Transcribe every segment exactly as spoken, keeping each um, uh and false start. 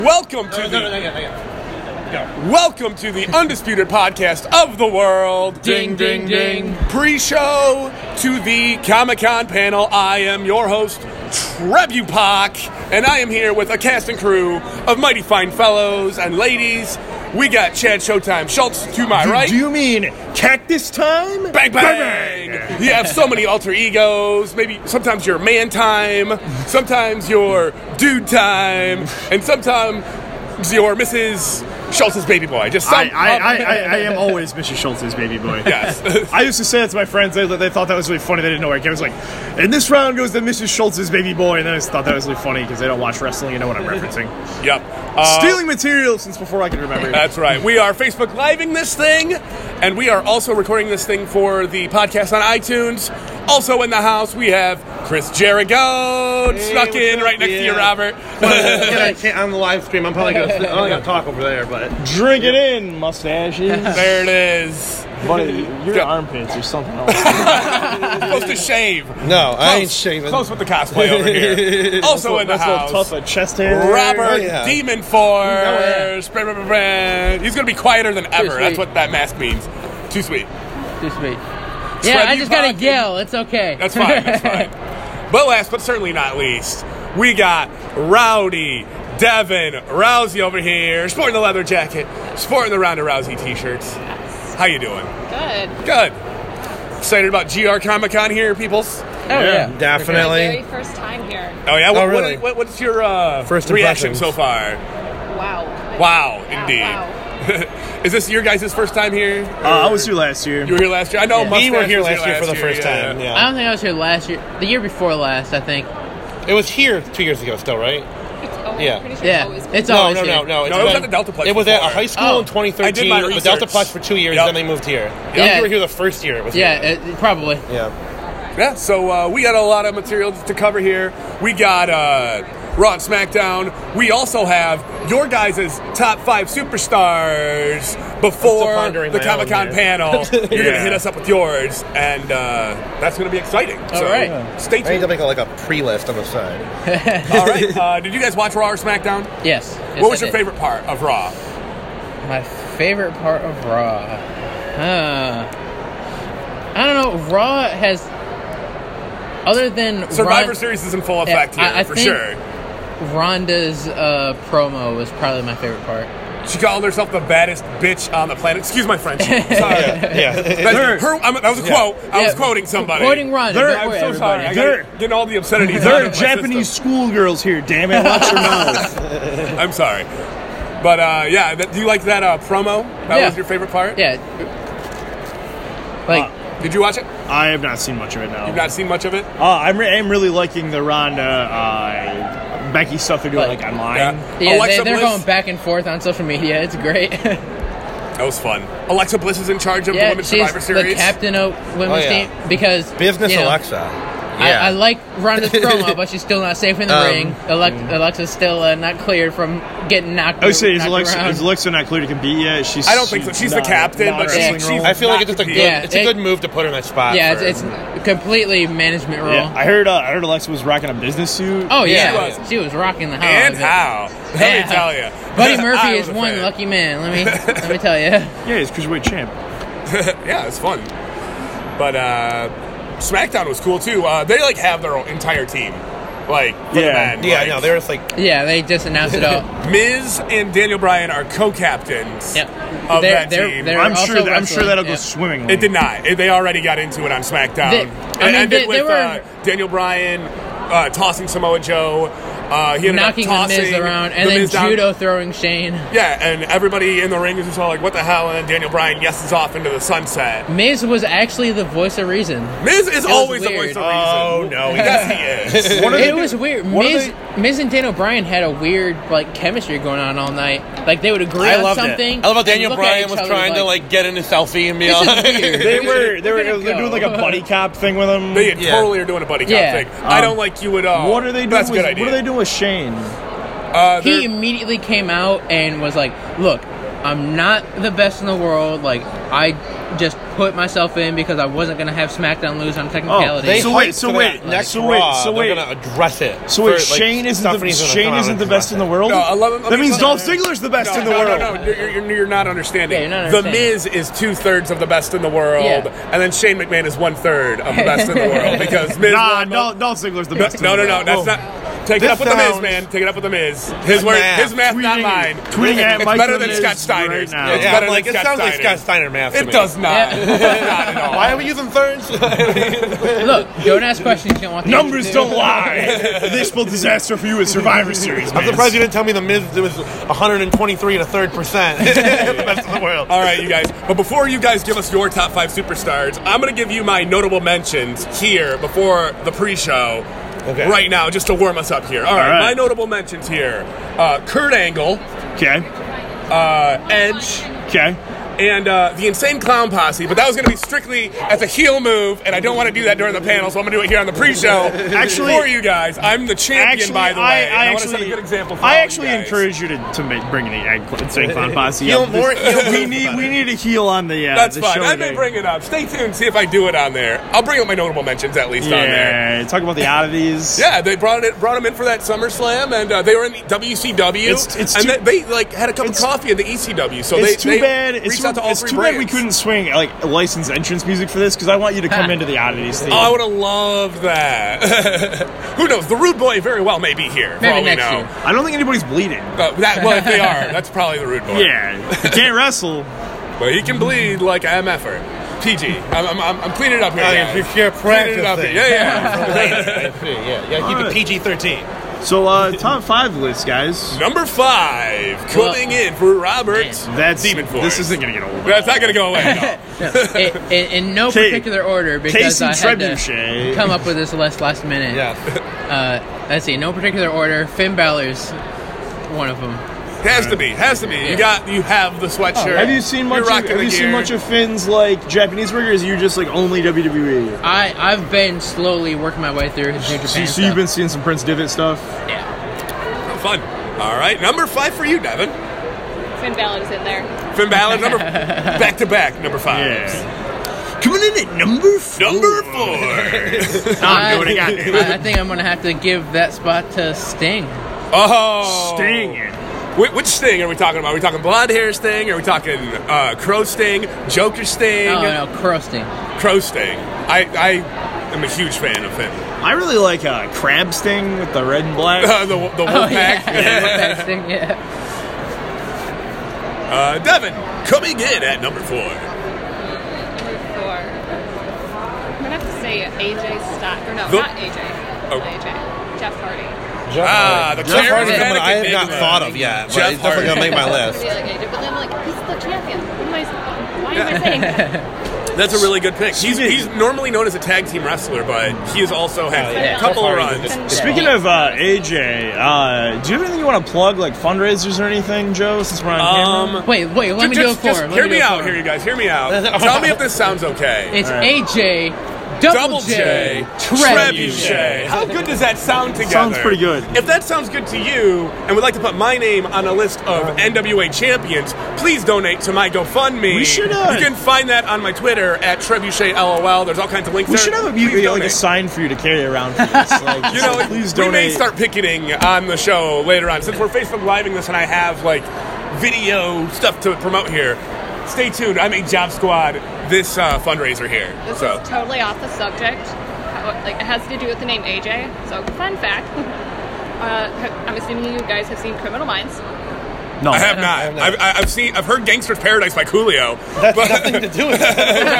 Welcome to no, the no, no, no, no, no. Welcome to the undisputed podcast of the world. Ding, ding, ding. Pre-show to the Comic-Con panel. I am your host, Trebupak, and I am here with a cast and crew of mighty fine fellows and ladies. We got Chad Showtime Schultz to my do, right. Do you mean cactus time? Bang, bang, bang. You have so many alter egos. Maybe sometimes you're man time, sometimes you're dude time, and sometimes you're Missus Schultz's baby boy. Just some, I, I, I, I, I am always Missus Schultz's baby boy. Yes. I used to say that to my friends. They, they thought that was really funny. They didn't know where I came. I was like, and this round goes to Missus Schultz's baby boy. And then I just thought that was really funny because they don't watch wrestling and know what I'm referencing. Yep. Uh, Stealing material since before I could remember. That's right. We are Facebook Living this thing, and we are also recording this thing for the podcast on iTunes. Also in the house, we have Chris Jericho Hey, snuck in up? right next Yeah. to you, Robert. yeah, I can't on the live stream. I'm probably gonna. I only got to talk over there, but Drink it in, mustaches. There it is. Buddy, your Yeah. armpits or something else. Supposed to shave. no, I ain't Close. shaving. Close with the cosplay over here. Also in the That's house, a tough a chest hair. Robert Oh, yeah. Demon Force. yeah. Brr, brr, brr, brr. He's going to be quieter than ever. sweet. That's what that mask means. Too sweet. Too sweet. Yeah, I just gotta Trebupak. yell. It's okay. That's fine, that's fine. But last but certainly not least, we got Rowdy Devin Rousey over here, sporting the leather jacket, sporting the Ronda Rousey t-shirts. How you doing? Good. Good. Excited about G R Comic-Con here, peoples? Oh yeah, My Definitely. very first time here. Oh, yeah? What, Oh, really? what, what, what's your uh, First reaction impressions. so far? Wow. Wow, Yeah, indeed. wow. Is this your guys' first time here? Uh, I was here last year. You were here last year? I know Yeah. Mustache We were here was last year for the first yeah. time. I Yeah. don't think I was here last year. The year before last, I think. It was here two years ago, still, right? It's always, Yeah. pretty sure Yeah, it's always been. it's No, always no, here. no, no. It's No, it was been- at the Deltaplex It was at a before. high school Oh. in twenty I did thirteen. my The research. Deltaplex for two years, Yep. then they moved here. I Yeah. think you were here the first year. It was Yeah, here. it, probably. Yeah. Yeah, so uh, we got a lot of material to cover here. We got uh, Raw and SmackDown. We also have your guys' top five superstars before pondering the my Comic-Con own here. panel. You're going to Yeah. hit us up with yours, and uh, that's going to be exciting. so right. stay I need to tuned. make a, like a pre-list on the side. All right, uh, did you guys watch Raw or SmackDown? Yes. yes What was I your did. favorite part of Raw? My favorite part of Raw. Huh. I don't know. Raw has, other than Survivor Ron- Series is in full effect Yeah, I- here, I for think- sure. Ronda's uh, promo was probably my favorite part. She called herself the baddest bitch on the planet. Excuse my French. Sorry. Yeah. That's, her, I'm, that was a quote. I was Yeah. quoting somebody. Quoting Ronda. They're- don't I'm worry, so sorry. everybody. I got getting all the obscenities. out There are of my Japanese system. schoolgirls here, damn it. Watch your mouth. I'm sorry. But, uh, yeah, that, do you like that uh, promo? That Yeah. was your favorite part? Yeah. Like, Did you watch it? I have not seen much of it now. You've not seen much of it? Uh, I'm, re- I'm really liking the Ronda, uh, Becky stuff they're doing Like- like online. Yeah. yeah, Alexa they, they're Bliss? going back and forth on social media. It's great. That was fun. Alexa Bliss is in charge of the yeah, Women's she's Survivor Series. the captain of women's Oh, yeah. team because Business you know, Alexa. I, Yeah. I like Ronda's promo, but she's still not safe in the Um, ring. Alexa, Alexa's still uh, not cleared from getting knocked. I would say, is knocked Alexa, around. is Alexa not clear to compete yet? She's, I don't think so. She's the not- captain, not but a she- wrestling she's- role. I feel like not it's just a good. compete. Yeah, it's a it- good move to put her in that spot. Yeah, for- it's, it's completely management role. Yeah, I heard. Uh, I heard Alexa was rocking a business suit. oh yeah, Yeah, she, yeah. was. she was rocking the hell out And of it. how? Let Yeah. me tell you. Buddy I Murphy was is a one fan. lucky man. Let me let me tell you. yeah, he's cruiserweight champ. Yeah, it's fun. But uh, SmackDown was cool too. Uh, they like have their own entire team, like for the Yeah. men. Yeah, like, no, they were just like. Yeah, they just announced it all. Miz and Daniel Bryan are co-captains Yep. of They're- that they're- team. they're- I'm also sure. That, I'm wrestling, sure that'll go yeah. swimmingly. It did not. It- they already got into it on SmackDown. They- I it mean, ended they- with they were- uh, Daniel Bryan uh, tossing Samoa Joe. Uh, he ended Knocking up the tossing Miz around, and the then Miz down. judo throwing Shane. Yeah, and everybody in the ring is just all like, "What the hell?" And then Daniel Bryan yeses off into the sunset. Miz was actually the voice of reason. Miz is was always the weird. voice of Oh reason. no! Yes, he is. What are It they was do- weird. what are Miz, they- Miz and Daniel Bryan had a weird like chemistry going on all night. Like they would agree I on loved something. it. I love how and Daniel look at Bryan each was other trying to like get in a selfie and be This is like. weird. They were. They were. Look at it They're doing go. like a buddy cop thing with him. They Yeah. totally are doing a buddy cop Yeah. thing. I Um, don't like you at all. What are they doing? That's a with, good idea. What are they doing with Shane? Uh, He they're- immediately came out and was like, "Look, I'm not the best in the world. Like, I just put myself in because I wasn't going to have SmackDown lose on technicality. They So wait, hyped so for wait, that next so wait, Raw, so they're wait. gonna address it. So wait, For, like, Shane isn't stuff the needs to come Shane out isn't and the best in the world. No, I love him. That means Dolph Ziggler's the best no, in the no, world. No, no, you're, you're, you're not understanding. Yeah, you're not the understanding. Miz is two thirds of the best in the world, Yeah. and then Shane McMahon is one third of the best in the world because Miz. Nah, won- Dolph, Dolph Ziggler's the No, best. no, in no, the no, world. that's Oh. not. Take it This up with the Miz, sounds- man. Take it up with the Miz. His word, math. his math, not Tweeting- mine. tweeting at it's Mike better the than Miz Scott Steiner's. right now. It's Yeah, better I'm like, than it Scott sounds like Steiner's. Scott Steiner math. to It me. does not. Yeah. It does not at all. Why are we using thirds? Look, don't ask questions you don't want the Numbers answer to. don't lie. They spelled disaster for you at Survivor Series. I'm man. surprised you didn't tell me the Miz was one hundred twenty-three and a third percent. The best in the world. All right, you guys. But before you guys give us your top five superstars, I'm going to give you my notable mentions here before the pre-show. Okay. Right now, just to warm us up here. All right, All right. my notable mentions here: uh, Kurt Angle, Okay. uh, Edge, Okay. and uh, the Insane Clown Posse. But that was going to be strictly as a heel move, and I don't want to do that during the panel, so I'm going to do it here on the pre-show. Actually- for you guys, I'm the champion, Actually, by the way. I, and I I want to actually, set a good example for I all you actually guys. encourage you to, to make, bring the Insane Clown Posse Heel up. more- This- heel we more need about we it. need a heel on the uh, That's the fine. show I may today. bring it up. Stay tuned, see if I do it on there. I'll bring up my notable mentions at least on there. Yeah, talk about the oddities. Yeah, they brought it brought him in for that SummerSlam, and uh, they were in the W C W, It's- it's and too- they, they like had a cup of it's- coffee in the E C W. So It's they too they bad. It's reached too, out to all it's three too brands. bad we couldn't swing like a licensed entrance music for this because I want you to come into the oddities theme. Oh, I would have loved that. Who knows? The Rude Boy very well may be here. For Maybe all we next know. year. I don't think anybody's bleeding. Uh, that, well, if they are, that's probably the Rude Boy. Yeah, he can't wrestle. But he can bleed like an M F R. P G. I'm, I'm, I'm, I'm cleaning it up here. Oh, guys. yeah, if you're Cleaning it up here. practicing. Yeah, yeah. yeah, yeah, keep it P G thirteen. So, uh, top five list, guys. Number five, coming Well, in for Robert. That's Demon Force. This isn't gonna get old. That's not going to go away. No. in, in, in no Ca- particular order because Casey I had Trebuchet. to come up with this last last minute. Yeah. Uh, let's see, no particular order. Finn Balor's one of them. Has to be. Has to be. You got. You have the sweatshirt. Have you seen much? You're Of, rocking have the you seen gear. much of Finn's like Japanese work, or is you just like only W W E? I I've been slowly working my way through his New Japan So, so stuff. you've been seeing some Prince Devitt stuff. yeah. Fun. All right. Number five for you, Devin. Finn Balor is in there. Finn Balor. Number back to back. Number five. Yeah. Coming in at number four. Number four. I, doing it, goddamn. I, I think I'm gonna have to give that spot to Sting. Oh. Sting. Wh- Which Sting are we talking about? Are we talking blonde hair Sting? Are we talking uh, Crow Sting? Joker Sting? Oh no, Crow Sting. Crow Sting. I, I am a huge fan of him. I really like uh, Crab Sting with the red and black. Uh, the the Wolfpack. Oh yeah, yeah, Wolfpack Sting. Yeah. Uh, Devin coming in at number four. Number four. I'm gonna have to say A J Styles. Or no, The- not A J. Oh. Not A J. Jeff Hardy. Jeff Ah, Hardy. the Jeff Hardy's charismatic someone I have not enigma. thought of yet, but Jeff he's definitely going to make my I list. like A J, but then I'm like, he's the champion. What am I? Why am I saying that? That's a really good pick. He's, he's normally known as a tag team wrestler, but he has also had yeah. a couple of Jeff Hardy runs. is Speaking of uh, A J, uh, do you have anything you want to plug, like fundraisers or anything, Joe? Since we're on camera. Um, Wait, wait. Let me do it just, for just him. Let hear me do me it out for here, him. you guys. Hear me out. Tell me if this sounds okay. It's All right. A J Double, Double J, J Trebuchet. How good does that sound together? Sounds pretty good. If that sounds good to you, and would like to put my name on a list of N W A champions, please donate to my GoFundMe. We should, uh, you can find that on my Twitter at Trebuchet LOL. There's all kinds of links We there. should have a, Please like a donate. sign for you to carry around for this. Like, You know, so please we donate. may start picketing on the show later on. Since we're Facebook Living this and I have, like, video stuff to promote here, stay tuned. I made Job Squad this uh, fundraiser here. This so. is totally off the subject. How- Like it has to do with the name A J. So fun fact. uh, I'm assuming you guys have seen Criminal Minds. No, I have not. have not. I've, I've seen. I've heard "Gangster's Paradise" by Coolio. That's but- nothing to do with it.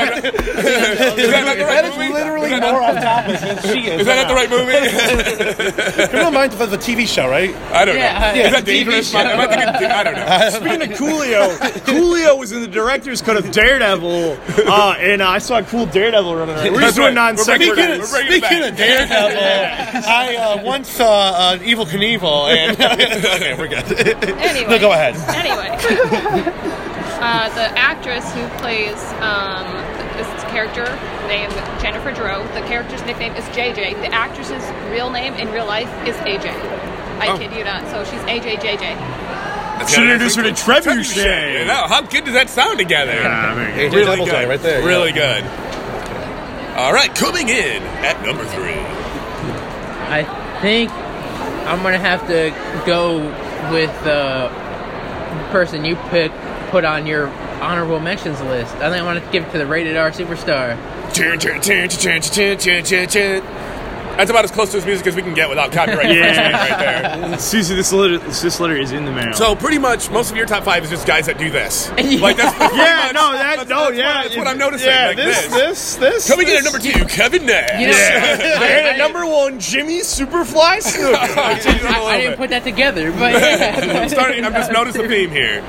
Is that not the right That is movie? literally Is that more not- off topic than she is. Is that not the right movie? Criminal Minds was a T V show, right? I don't know. Yeah, Is that T V dangerous? show. Am I thinking- I don't know. Speaking of Coolio, Coolio was in the director's cut of Daredevil, uh, and uh, I saw a cool Daredevil running around. We're just That's doing right. non We're bringing it Speaking back. of, We're bringing it speaking back. of Daredevil, I uh, once saw uh, Evil Knievel, and okay, we're good. Anyway. No, go ahead. Anyway. uh, the actress who plays um, this character named Jennifer Drew, the character's nickname is J J. The actress's real name in real life is A J. I Oh. kid you not. So she's A J J J. Should introduce her to Trebuchet. Trebuchet. No, how good does that sound together? Ah, very good. A J Really Doubleday good. right there. Really yeah. good. All right, coming in at number three. I think I'm gonna have to go with the person you pick, put on your honorable mentions list. I think I want to give it to the rated R superstar. Chun, chun, chun, chun, chun, chun, chun, chun. That's about as close to his music as we can get without copyright infringement right there. Susie, this letter, this letter is in the mail. So pretty much most of your top five is just guys that do this. Yeah. Like that's pretty yeah, much- no, that, that's, no, that's yeah. What, that's what I'm noticing. Yeah, like this, this. this, this. Coming in this. at number two, Kevin Nash. You know, Yeah. I- and I- at number one, Jimmy Superfly Snuka. I changed it up a I, little I didn't bit. put that together, but yeah. I'm starting. I'm just noticing a theme here.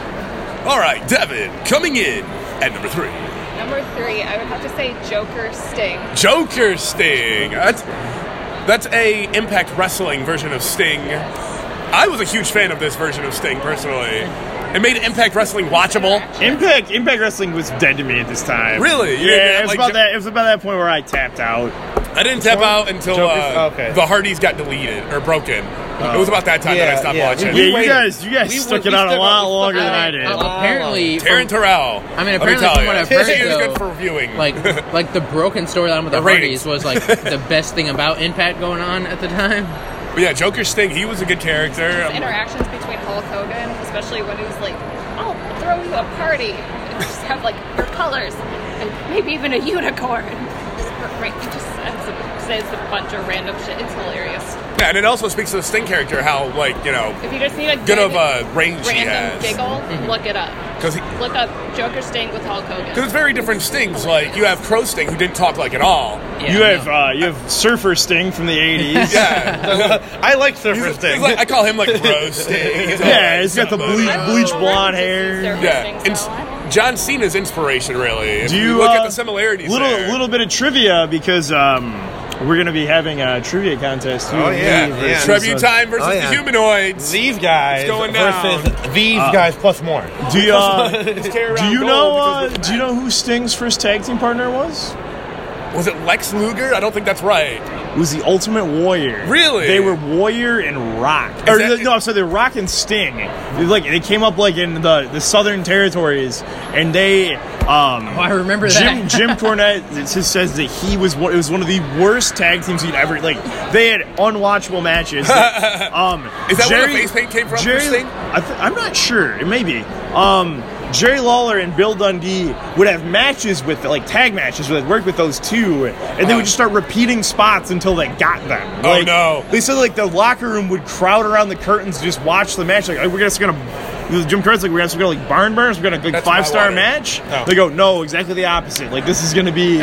All right, Devin, coming in at number three. Number three, I would have to say Joker Sting. Joker Sting. That's that's a Impact Wrestling version of Sting. I was a huge fan of this version of Sting personally. It made Impact Wrestling watchable. Impact, Impact Wrestling was dead to me at this time. Really? You didn't Yeah, have, it was like, about Jo- that. It was about that point where I tapped out. I didn't tap out until Joker's- uh, okay. the Hardys got deleted or broken. It was about that time that I Yeah, stopped yeah. watching. Yeah, We you waited. guys, you guys We- stuck we it out a stuck lot out- longer than I- I did. uh, apparently, Taryn from- Terrell. I mean, let me apparently tell from ya. what I've heard, she is good though, for viewing. like like the broken storyline with the, The ratings. Hardys was like the best thing about Impact going on at the time. But yeah, Joker Sting, he was a good character. The Um, interactions between Hulk Hogan, especially when he was like, "I'll throw you a party," and just have like your colors and maybe even a unicorn. Just, right, he just says a, says a bunch of random shit. It's hilarious. yeah, and it also speaks to the Sting character, how, like, you know, If you just need a good good of a range he random has. giggle, look it up. Because Look up Joker Sting with Hulk Hogan. it's very different Stings. Like, you have Crow Sting, who didn't talk like at all. Yeah, You have no. uh, you have Surfer Sting from the eighties. Yeah. I like Surfer He's, Sting. he's like, I call him, like, Crow Sting. He's all Yeah, like, he's got the something. bleach, I bleach love blonde to see hair. Surfer Yeah, Sting, and so I don't- John Cena's inspiration, really. If Do you, you look uh, at the similarities Little there. little bit of trivia because um, we're gonna be having a trivia contest. Too. Oh, yeah, Me yeah. versus, Tribute uh, time versus Oh, yeah. the humanoids. These guys It's going down. versus these guys plus more. Do you, uh, Just carry do around you gold know? because Uh, we're do you know who Sting's first tag team partner was? Was it Lex Luger? I don't think that's right. It was the Ultimate Warrior. Really? They were Warrior and Rock. Or that- the- no, I'm sorry, they were Rock and Sting. They, like they came up like in the, the Southern Territories, and they. Um, Oh, I remember Jim, that. Jim Cornette just says that he was one, it was one of the worst tag teams he'd ever like. They had unwatchable matches. Like, um, Is that where the Jerry- face paint came from for Jerry, Sting? I th- I'm not sure. It may be. Um, Jerry Lawler and Bill Dundee would have matches with, like, tag matches where they'd work with those two, and they would just start repeating spots until they got them. Oh, Like, no. They said, like, the locker room would crowd around the curtains to just watch the match. Like, "Oh, we're just gonna. Jim Kurt's like, we're just gonna, like, barn burners, we're gonna, like, That's what I five star wanted. match. Oh. They go, no, exactly the opposite. Like, this is gonna be.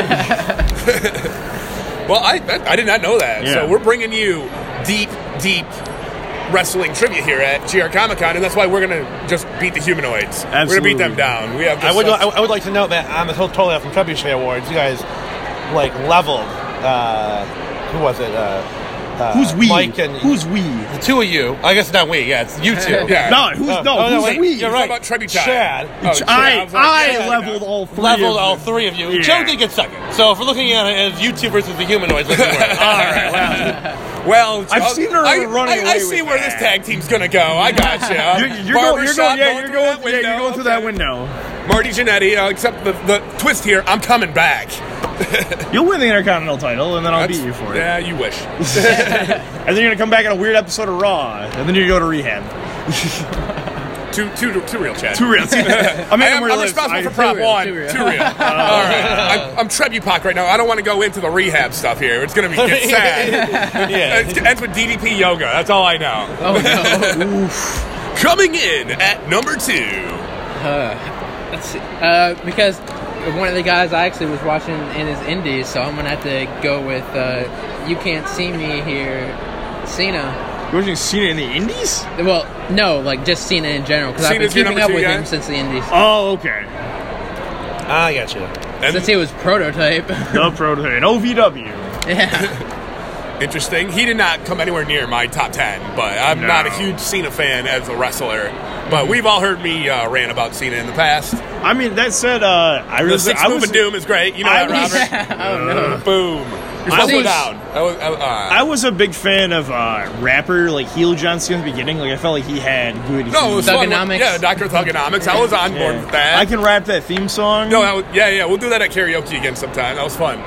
Well, I, I I did not know that. Yeah. So we're bringing you deep, deep wrestling trivia here at G R Comic Con, and that's why we're gonna just beat the humanoids. We're gonna beat them Absolutely. down. We have. I just would such- I, I would like to note that on the totally off from Trebuchet Awards, you guys like leveled. Uh, who was it? Uh, uh, Who's we? Mike and Who's we? the two of you. I guess not we. Yeah, it's you two. Yeah. No, who's Oh, no? oh, no, who's wait, we? you're Talking right. about Trebuchet. Chad. Oh, Chad. I was like, I yeah, leveled no. all three. Leveled of all them. three of you. Yeah. Joe did get second. So if we're looking at it as you two versus the humanoids, let's do it. All right. Well, well, I've I'll- seen her I, running I, away I see with where that. this tag team's gonna go. I got you. You're, you're going. You're going. Yeah, you're through going. that Yeah, you're going through that Okay. window. Marty Jannetty, uh, except the, the twist here, I'm coming back. You'll win the Intercontinental title, and then I'll That's- beat you for it. Yeah, you wish. And then you're gonna come back in a weird episode of Raw, and then you go to rehab. too, too, too real, Chad. Too real. I mean, I am, I'm responsible for prop real, one. too real. Too real. All right. I'm, I'm Trebupak right now. I don't want to go into the rehab stuff here. It's going to be get sad. Yeah. It ends with D D P yoga. That's all I know. Oh no. Coming in at number two. Let's see. Uh, because one of the guys I actually was watching in his indies, so I'm gonna have to go with uh, You Can't See Me Here, Cena. You're watching Cena in the Indies? Well, no, like just Cena in general, because I've been Cena's your keeping number up two with guy? him since the indies. Oh, okay. I got you. And Since he was prototype. The Prototype. And O V W. Yeah. interesting. He did not come anywhere near my top ten, but I'm No. not a huge Cena fan as a wrestler. But we've all heard me uh, rant about Cena in the past. I mean, that said, uh, I The really six I move was of doom is great. You know I that, was- Robert? Oh no. Boom. You're supposed to go down. I was, I, uh, I was a big fan of uh, rapper like Heel John Cena in the beginning. Like I felt like he had good. no, it was fun. Thugonomics. Yeah, Doctor Thugonomics. I was on board Yeah. with that. I can rap that theme song. No, that was, yeah, yeah. We'll do that at karaoke again sometime. That was fun.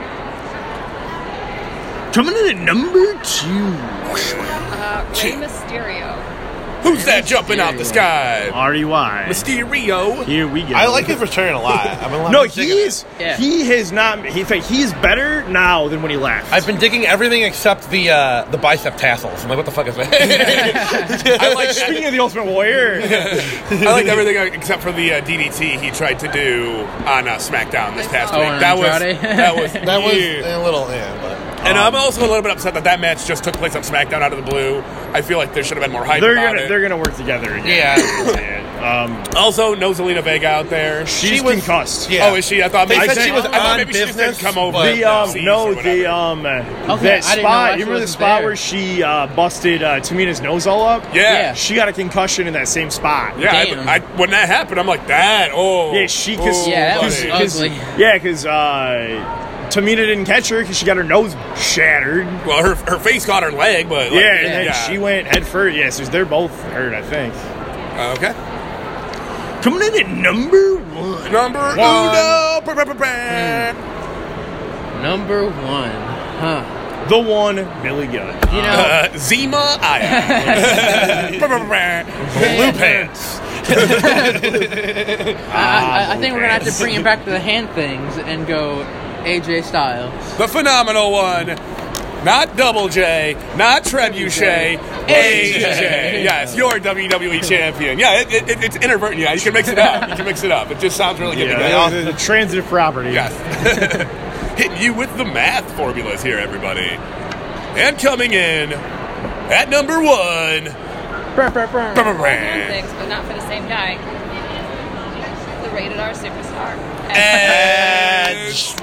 Coming in at number two, Uh, Rey Mysterio. Who's that jumping out the sky? R E Y. Mysterio. Here we go. I like his return a lot. I've been No, loving digging it. he's Yeah. he has not. He, in fact, he's better now than when he left. I've been digging everything except the uh, the bicep tassels. I'm like, what the fuck is that? I like Speaking of the Ultimate Warrior, I liked everything except for the uh, D D T he tried to do on uh, SmackDown this past Oh, week. on That was Andrade? that was that was weird. a little, yeah, but And I'm also a little bit upset that that match just took place on SmackDown out of the blue. I feel like there should have been more hype they're about gonna it. they're gonna work together again. yeah. Um, Also, no Zelina Vega out there. she's She was- concussed. Yeah. Oh, is she? I thought They maybe said she was I thought on maybe she just didn't business, come over. but- The um, seas no, or the whatever. um, I that didn't know spot. why You she remember the wasn't spot there. where she uh, busted uh, Tamina's nose all up? Yeah. Yeah. She got a concussion in that same spot. Yeah, Damn. I, I, when that happened, I'm like, that, oh. Yeah, she- 'cause- oh, Yeah, that was buddy. Cause, ugly. yeah, because uh, Tamina didn't catch her because she got her nose shattered. Well, her her face caught her leg, but like, yeah, and then yeah. she went head first. Yes, yeah, so they're both hurt, I think. Okay. Coming in at number one. Number uno. Brr, brr, brr, brr. Number one. Huh. The one, Billy Gunn. You know, Uh, Zima Aya. Brr, brr, brr, brr. Blue pants. I, I, I think we're going to have to bring it back to the hand things and go A J Styles. The phenomenal one. Not Double J, not Trebuchet, A J. Yes, your W W E champion. Yeah, it, it, it's inadvertent. Yeah, you can mix it up. You can mix it up. It just sounds really good Yeah, together. the, the transitive property. Yes. Hitting you with the math formulas here, everybody. And coming in at number one. Brr, brr, brr. Brr, brr, brr. Hand things, but not for the same guy. The rated R superstar. Edge.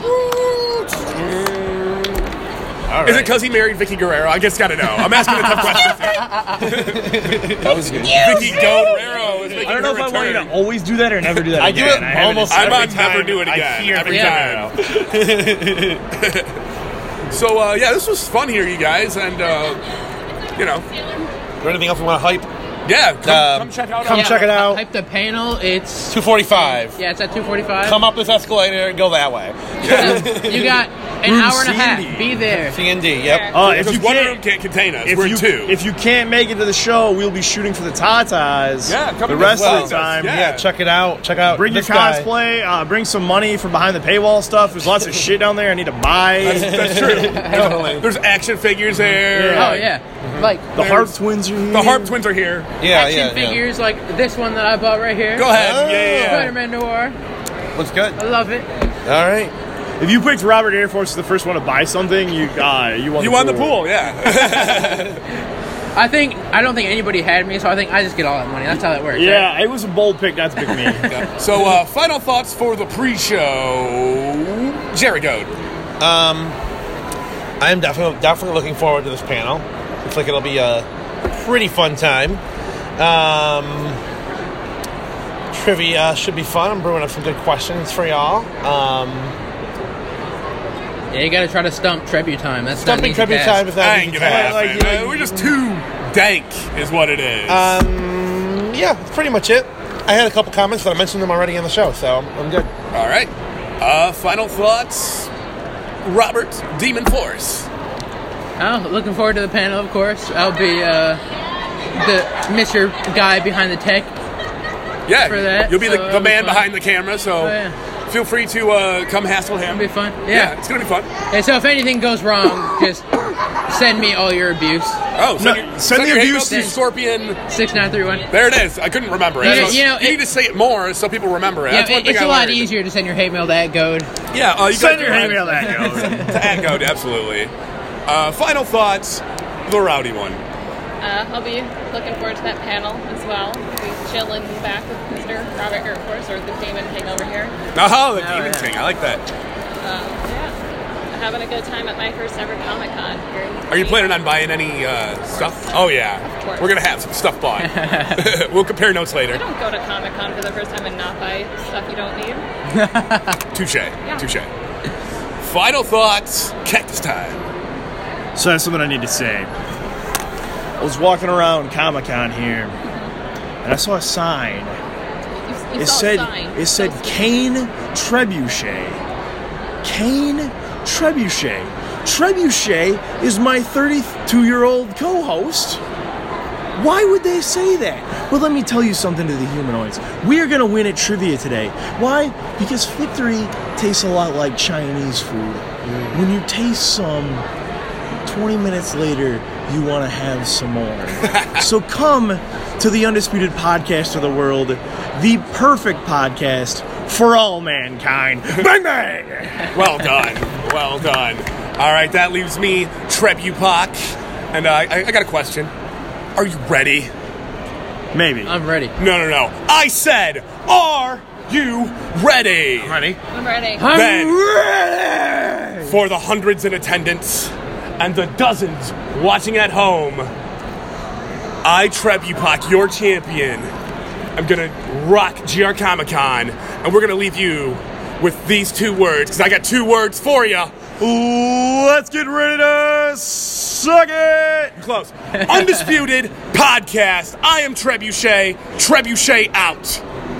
All Is it right. because he married Vicky Guerrero? I just gotta know. I'm asking a tough question. That was good. Vicky Guerrero is making I don't know her if I want you return. to always do that or never do that I do again. it haven't almost decided. I'm every on never time do it I again. hear Every Vicky time. Guerrero. So, uh, yeah, this was fun here, you guys, and, uh, you know, Is there anything else we want to hype? yeah, come, Um, come check out come our- check it out. Hype the panel. It's two forty-five. yeah, it's at two forty-five. Come up this escalator and go that way. You got an Room hour and a C half. and D. Be there. C and D, yep. Uh, if Because you one can't, room can't contain us. if We're you, two. if you can't make it to the show, we'll be shooting for the Tatas. Yeah, come the and rest well. of the time. Yeah. Yeah, check it out. Check out Bring your this guy. cosplay. Uh, bring some money for behind the paywall stuff. There's lots of shit down there I need to buy. That's true. There's, there's action figures there. Yeah. Oh yeah, like The Harp Twins are here. The Harp Twins are here. Yeah, action yeah, yeah. figures like this one that I bought right here. Go ahead. Oh. Yeah, yeah. Spider-Man Noir. Looks good. I love it. All right. If you picked Robert Air Force as the first one to buy something, you uh, you won. You the won the pool. pool, yeah. I think I don't think anybody had me, so I think I just get all that money. That's how that works. right? Yeah, it was a bold pick not to pick me. So, uh, final thoughts for the pre-show. Jerry Goad. Um, I'm definitely definitely looking forward to this panel. Looks like it'll be a pretty fun time. Um, trivia should be fun. I'm brewing up some good questions for y'all. Um, Yeah, you got to try to stump Tribute Time. That's Stumping not an easy tribute task. time is not I an ain't easy gonna task. happen. like- like- Uh, We're just too dank, is what it is. Um, yeah, that's pretty much it. I had a couple comments, but I mentioned them already on the show, so I'm, I'm good. All right. Uh, final thoughts. Robert Demon Force. Oh, looking forward to the panel, of course. I'll be uh, the Mister Guy behind the tech. Yeah, For that, you'll be so the, the it'll be man fun. behind the camera, so Oh, yeah. feel free to uh, come hassle him. It'll be fun. Yeah. Yeah. it's gonna be fun. And so if anything goes wrong, just send me all your abuse. Oh, send, No, your, send send the your hate abuse mail to to- Scorpion. six nine three one. There it is. I couldn't remember it. You know- So you know, you it- need to say it more so people remember it. Yeah, That's one it- thing it's I a lot learned. easier to send your hate mail to at Goad. Yeah, uh, you Send guys your do hate mail have- that goes. to at Goad, absolutely. Uh, final thoughts. The rowdy one. Uh, I'll be looking forward to that panel as well. Be chilling back with Mister Robert Air Force, or the Demon King over here. Oh, the Oh, Demon yeah. King. I like that. Um, yeah, having a good time at my first ever Comic Con. Are you planning on buying any uh, stuff? Oh, yeah. Of course. We're going to have some stuff bought. We'll compare notes You later. don't go to Comic Con for the first time and not buy stuff you don't need. Touche. Yeah. Touche. final thoughts, cactus time. So that's something I need to say. I was walking around Comic-Con here, and I saw a sign. You, you It saw said, a sign. it said Kane Trebuchet. Kane Trebuchet. Trebuchet is my thirty-two-year-old co-host. Why would they say that? Well, let me tell you something to the humanoids. We are going to win at trivia today. Why? Because victory tastes a lot like Chinese food. When you taste some, twenty minutes later, you want to have some more. So come to the Undisputed Podcast of the World, the perfect podcast for all mankind. Bang, bang! Well done. Well done. All right, that leaves me, Trebupak. And uh, I, I got a question. Are you ready? Maybe. I'm ready. No, no, no. I said, are you ready? Ready? I'm ready. I'm Then- ready! For the hundreds in attendance and the dozens watching at home, I, Trebupak, your champion, I'm going to rock G R Comic-Con, and we're going to leave you with these two words, because I got two words for you. Let's get ready to suck it! Close. Undisputed Podcast. I am Trebuchet. Trebuchet out.